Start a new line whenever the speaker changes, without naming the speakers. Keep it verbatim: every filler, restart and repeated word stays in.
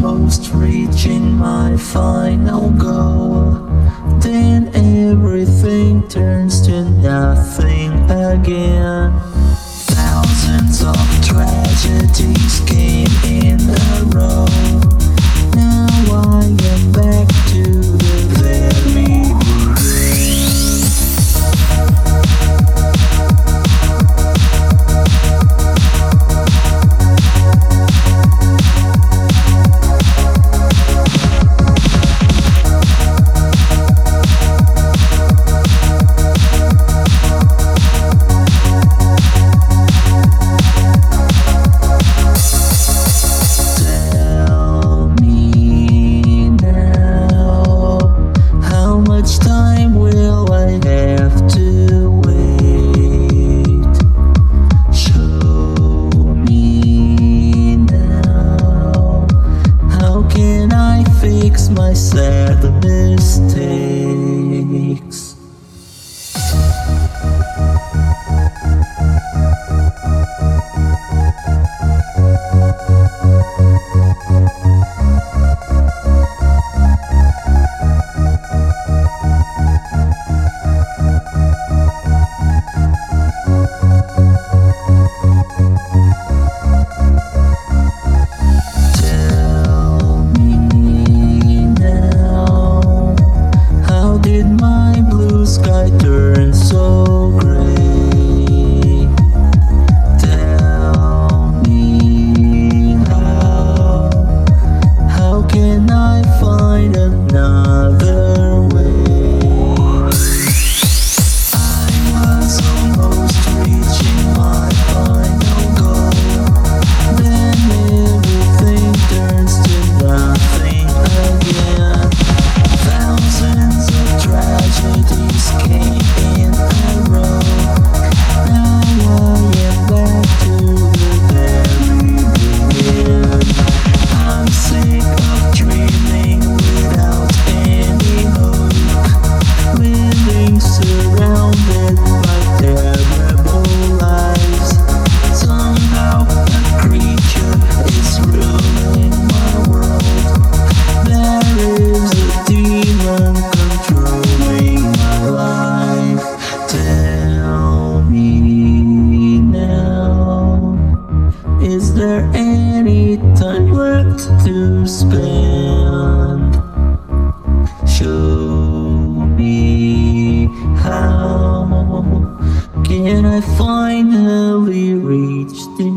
almost reaching my final goal, then everything turns to nothing again. Thousands of tragedies came in a row. Now I am back to the very beginning. Fix my sad mistakes. Sky turns so gray. Tell me how, how can I find another way? I was almost reaching my final goal, then everything turns to nothing again. Thousands of tragedies came in a row. Now I am back to the very beginning. I'm sick of dreaming without any hope, living surrounded by terrible lies. Somehow a creature is ruling my world. There is a demon controlling my life. Tell me now, is there any time left to spend? Show me how can I finally reach the